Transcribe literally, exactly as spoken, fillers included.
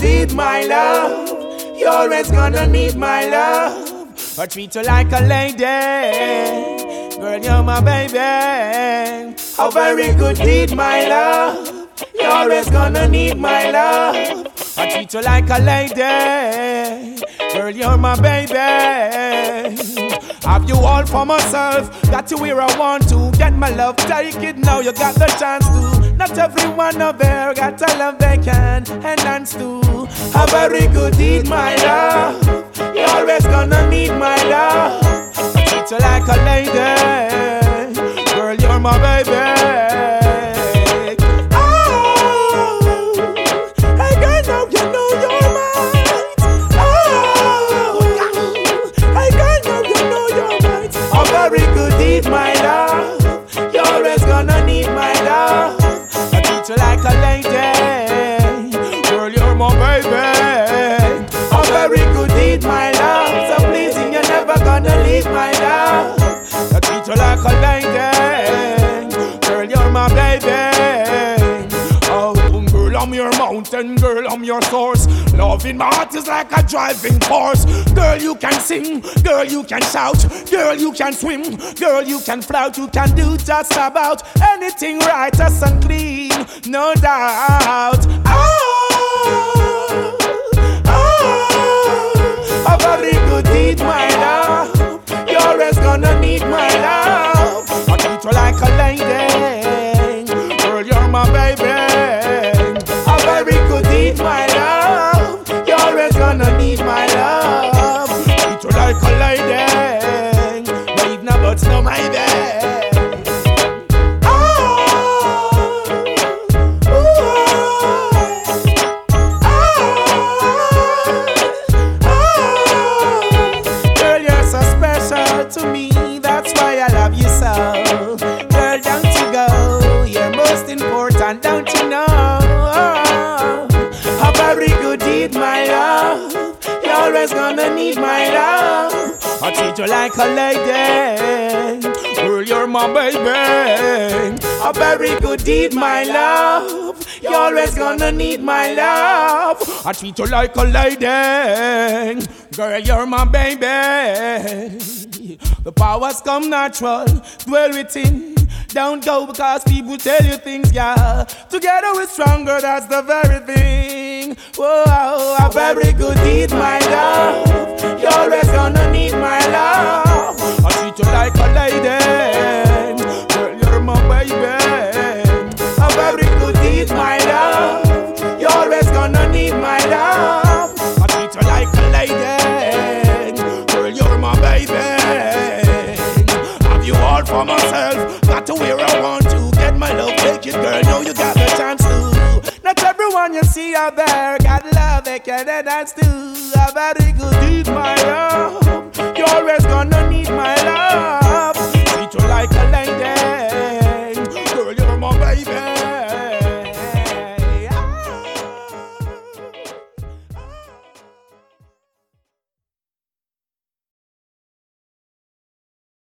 deed, my love. You're always gonna need my love. I treat you like a lady. Girl, you're my baby. A very good deed, my love. You're always gonna need my love. I treat you like a lady. Girl, you're my baby. Have you all for myself? Got you where I want to. Get my love, take it now. You got the chance to. Not everyone up there got a love they can enhance to. A very good deed, my love. You're always gonna need my love. I treat you like a lady. Girl, you're my baby. My love, you're always gonna need my love. I treat you like a lady. Girl, you're my baby. A very good deed, my love. So please, you're never gonna leave my love. I treat you like a lady. Girl, you're my baby. Oh, girl, I'm your mountain. Girl, I'm your source. Love in my heart is like a driving force. Girl, you can sing. Girl, you can shout. Girl, you can swim. Girl, you can flout. You can do just about anything righteous and clean. No doubt. Oh, oh, a very good deed, my love. You're always gonna need my love. I treat you like a lady. Girl, you're my baby. A very good deed, my love. You're always gonna need my love. Treat you like a lady. But no buts, no my bed. Oh, oh, oh, oh. Girl, you're so special to me. That's why I love you so. Girl, don't you go. You're most important, don't you know? A very good deed, my love. You're always gonna need my love. I treat you like a lady. Girl, you're my baby. A very good deed, my love. You're always gonna need my love. I treat you like a lady. Girl, you're my baby. The powers come natural, dwell within. Don't go because people tell you things, yeah. Together we're stronger, that's the very thing. Whoa, a very good deed, my love. You're always gonna need my love. I treat you like a lady. Girl, you're my baby. A very good deed, my love. You're always gonna need my love. I treat you like a lady. Girl, you're my baby. Have you all for myself? Got to where I want to. Get my love, take it, girl. Know you got the chance to. Not everyone you see out there got love they can dance to. A very good deed, my love. You're always gonna need my love. Treat you like a lady.